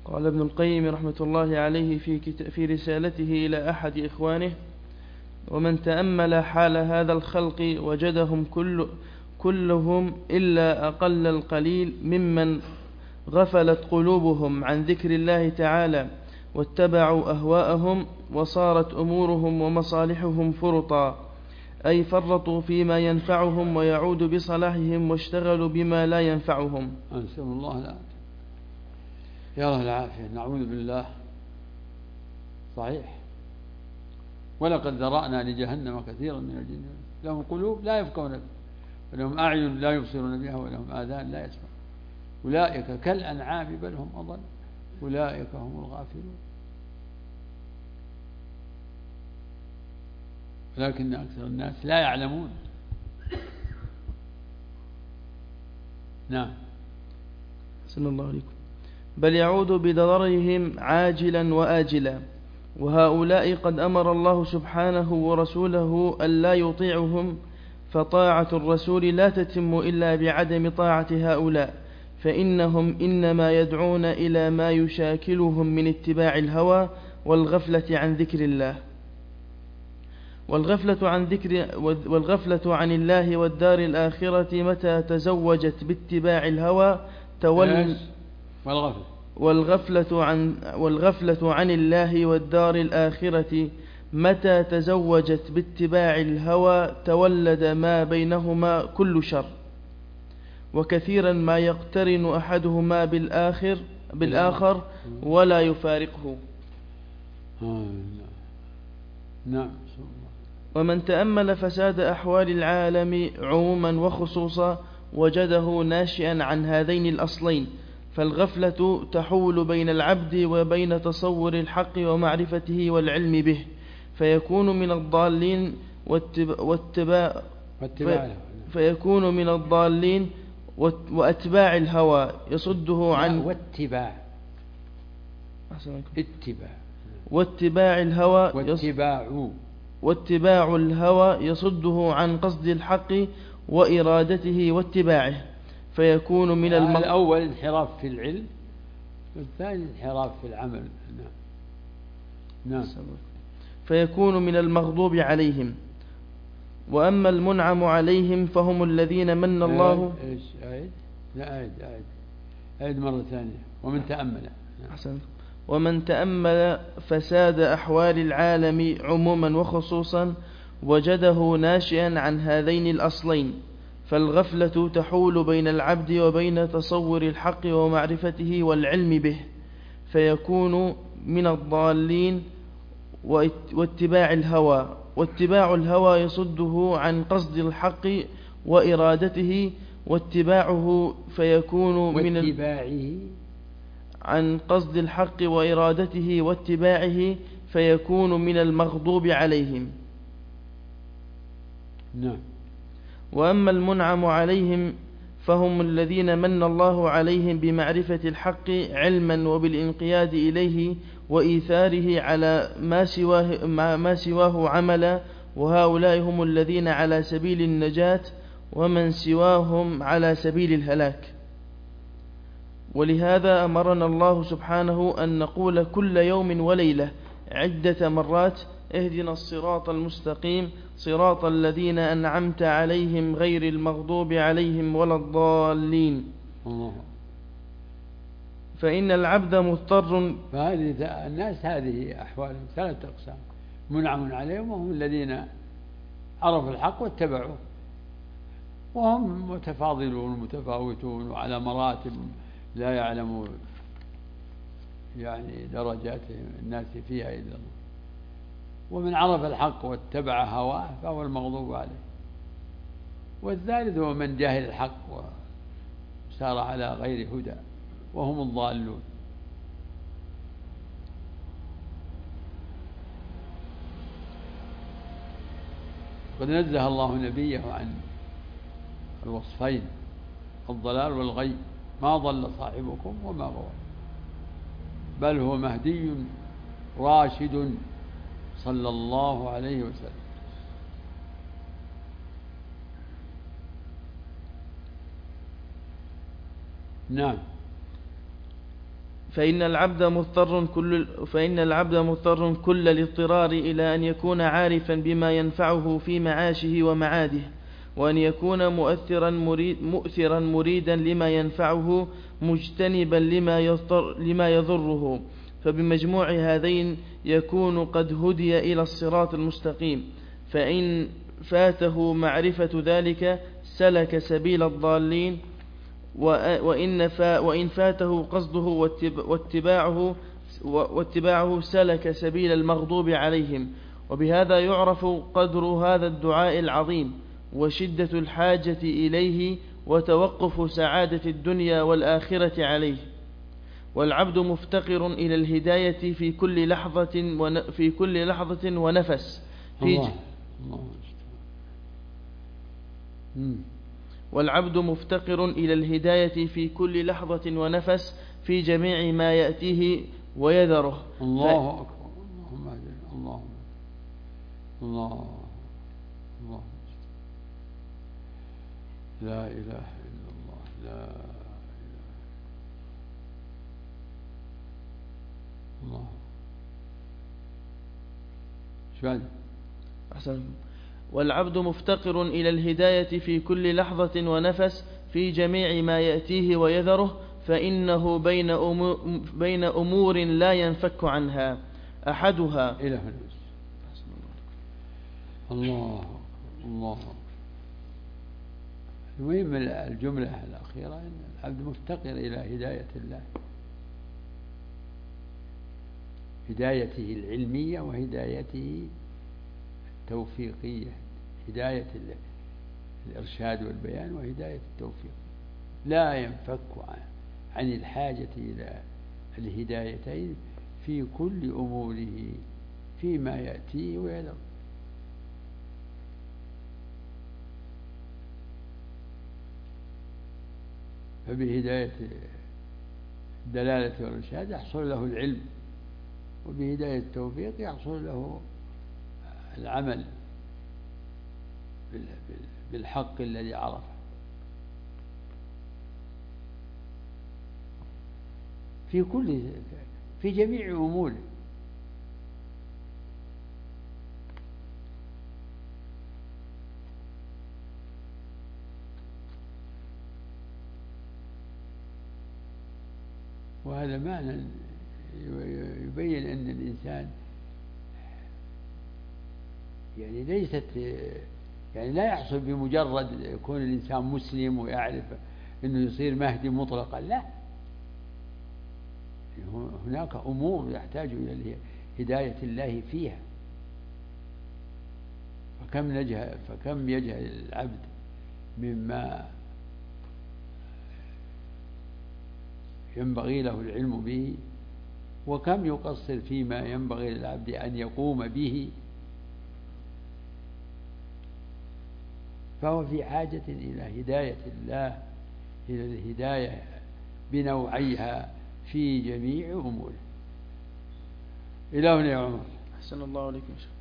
قال ابن القيم رحمة الله عليه في رسالته إلى أحد إخوانه: ومن تأمل حال هذا الخلق وجدهم كلهم إلا أقل القليل ممن غفلت قلوبهم عن ذكر الله تعالى واتبعوا أهواءهم، وصارت أمورهم ومصالحهم فرطا، أي فرطوا فيما ينفعهم ويعود بصلاحهم، واشتغلوا بما لا ينفعهم. أنسأل الله العافية. يا الله العافية، نعوذ بالله. صحيح. ولقد ذرأنا لجهنم كثيرا من الجن لهم قلوب لا يفقهون بها، ولهم أعين لا يبصرون بها، ولهم آذان لا يسمعون، أولئك كالأنعام بل هم أضل، أولئك هم الغافلون. ولكن أكثر الناس لا يعلمون. نعم. صلى الله عليكم. بل يعود بضررهم عاجلا وآجلا، وهؤلاء قد أمر الله سبحانه ورسوله ألا يطيعهم، فطاعة الرسول لا تتم إلا بعدم طاعة هؤلاء، فإنهم إنما يدعون إلى ما يشاكلهم من اتباع الهوى والغفلة عن ذكر الله. والغفلة عن الله والدار الآخرة متى تزوجت باتباع الهوى والغفلة عن الله والدار الآخرة متى تزوجت باتباع الهوى تولد ما بينهما كل شر، وكثيرا ما يقترن أحدهما بالآخر ولا يفارقه. نعم. ومن تأمل فساد أحوال العالم عموما وخصوصا وجده ناشئا عن هذين الأصلين، فالغفلة تحول بين العبد وبين تصور الحق ومعرفته والعلم به، فيكون من الضالين وأتباع الهوى يصده عن واتباع الهوى يصده عن قصد الحق وإرادته واتباعه، فيكون من الأول انحراف في العلم، والثاني انحراف في العمل. نعم. فيكون من المغضوب عليهم. وأما المنعم عليهم فهم الذين من الله. أعد مرة ثانية. ومن تأمل فساد أحوال العالم عموما وخصوصا وجده ناشئا عن هذين الأصلين، فالغفلة تحول بين العبد وبين تصور الحق ومعرفته والعلم به، فيكون من الضالين واتباع الهوى يصده عن قصد الحق وإرادته واتباعه، فيكون من عن قصد الحق وإرادته واتباعه فيكون من المغضوب عليهم. نعم. وأما المنعم عليهم فهم الذين من الله عليهم بمعرفة الحق علما وبالانقياد إليه وإيثاره على ما سواه عملا، وهؤلاء هم الذين على سبيل النجاة، ومن سواهم على سبيل الهلاك. ولهذا أمرنا الله سبحانه أن نقول كل يوم وليلة عدة مرات: اهدنا الصراط المستقيم صراط الذين أنعمت عليهم غير المغضوب عليهم ولا الضالين. فإن العبد مضطر. فهذه الناس هذه أحوالهم ثلاثة أقسام: منعم عليهم وهم الذين عرفوا الحق واتبعوه، وهم متفاضلون متفاوتون وعلى مراتب لا يعلم يعني درجات الناس فيها إلا الله. ومن عرف الحق واتبع هواه فهو المغضوب عليه. والثالث هو من جاهل الحق وسار على غير هدى وهم الضالون. قد نزه الله نبيه عن الوصفين الضلال والغي: ما ضل صاحبكم وما غوى، بل هو مهدي راشد صلى الله عليه وسلم. نعم. فإن العبد مضطر كل الاضطرار إلى أن يكون عارفا بما ينفعه في معاشه ومعاده، وأن يكون مؤثرا مريدا لما ينفعه مجتنبا لما يضره. فبمجموع هذين يكون قد هدي إلى الصراط المستقيم. فإن فاته معرفة ذلك سلك سبيل الضالين، وإن فاته قصده واتباعه سلك سبيل المغضوب عليهم. وبهذا يعرف قدر هذا الدعاء العظيم وشدة الحاجة إليه وتوقف سعادة الدنيا والآخرة عليه. والعبد مفتقر إلى الهداية في كل لحظة ونفس والعبد مفتقر إلى الهداية في كل لحظة ونفس في جميع ما يأتيه ويذره. الله أكبر. الله الله الله لا إله إلا الله. لا إله الله. شو أحسن. والعبد مفتقر إلى الهداية في كل لحظة ونفس في جميع ما يأتيه ويذره، فإنه بين أمور لا ينفك عنها. أحدها إلى الله الله. المهم الجملة الأخيرة أن العبد مفتقر إلى هداية الله، هدايته العلمية وهدايته التوفيقية، هداية الإرشاد والبيان وهداية التوفيق. لا ينفك عن الحاجة إلى الهدايتين في كل أموره فيما يأتيه ويذر. فبهداية الدلالة والإرشاد يحصل له العلم، وبهداية التوفيق يحصل له العمل بالحق الذي عرفه. في جميع أموره. وهذا معنى يبين أن الإنسان يعني لا يحصل بمجرد يكون الإنسان مسلم ويعرف أنه يصير مهدي مطلقا، لا، هناك أمور يحتاج إلى هداية الله فيها. فكم يجهل العبد مما ينبغي له العلم به، وكم يقصر فيما ينبغي للعبد أن يقوم به. فهو في حاجة إلى هداية الله، إلى الهداية بنوعيها في جميع أموره. إلى هنا يا عمر. أحسن الله عليكم.